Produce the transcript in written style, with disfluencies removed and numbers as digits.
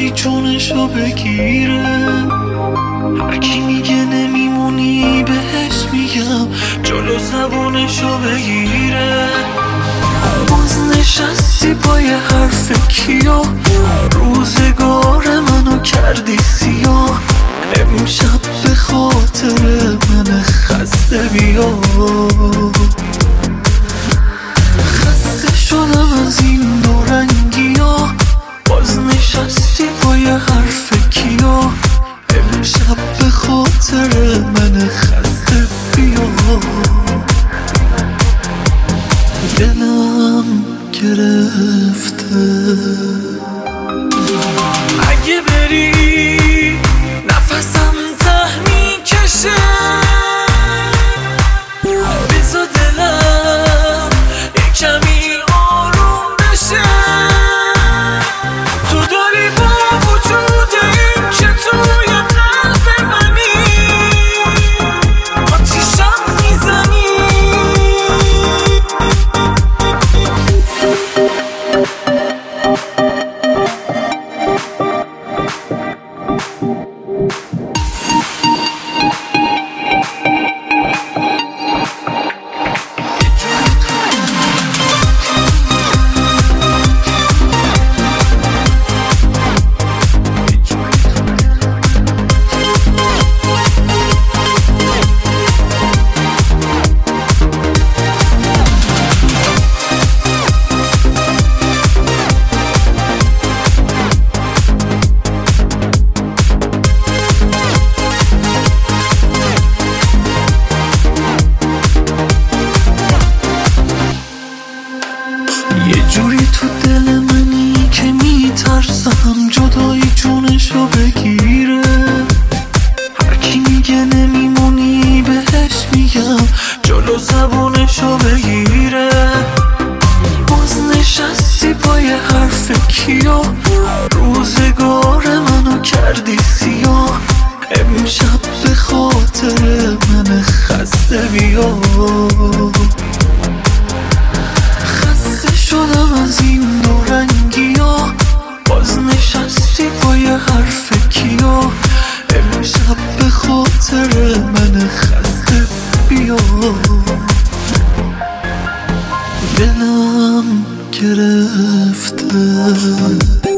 جدایی جونشو بگیره. هرکی میگه نمیمونی بهش میگم جلو زبونشو بگیره. باز نشستی پای حرف کیا، روزگار منو کردی سیاه. امشب به خاطر من خسته بیا. خسته شدم از این دورنگی ها، باز نشستی پای حرف کیا. امشب به خاطر من خسته بیا. دلم گرفته. اگه بری نفسم ته میکشه، بذار دلم یک کمی آروم بشه. تو داری با وجود این که توی قلب منی آتیشم میزنی. یه جوری تو دل منی که میترسم جدایی جونشو بگیره. هرکی میگه نمیمونی بهش میگم جلو زبونشو بگیره. باز نشستی پای حرف کیا، روزگار منو کردی سیاه. امشب به خاطر من خسته بیا. شدم از این دورنگی ها، باز نشستی پای حرف کیا. امشب به خاطر من خسته بیا. دلم گرفته.